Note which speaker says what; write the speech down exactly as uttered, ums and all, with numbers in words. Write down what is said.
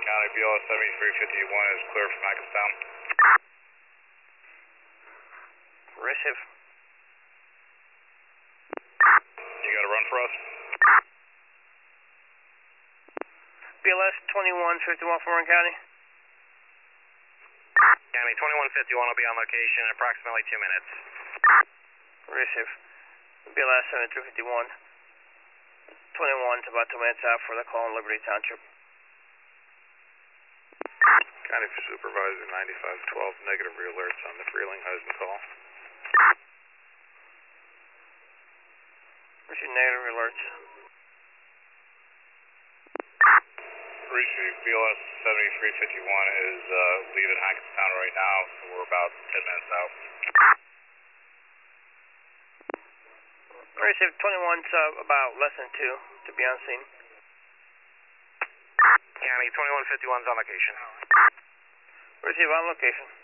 Speaker 1: County, B L S seventy-three fifty-one is clear from Hackettstown.
Speaker 2: Receive.
Speaker 1: You got a run for us?
Speaker 2: B L S twenty-one fifty-one for Warren County.
Speaker 3: County, twenty-one fifty-one will be on location in approximately two minutes.
Speaker 2: Receive. B L S seventy-three fifty-one. twenty-one to about two minutes out for the call in Liberty Township.
Speaker 1: County Supervisor ninety-five twelve, negative re-alerts on the Freeling-Heisman call.
Speaker 2: Receive negative alerts.
Speaker 1: Receive, B L S seventy-three fifty-one is uh, leaving Hackettstown right now, so we're about ten minutes out.
Speaker 2: Receive, twenty-one's uh, about less than two to be on scene.
Speaker 3: County, twenty-one fifty-one's on location.
Speaker 2: Receive on location.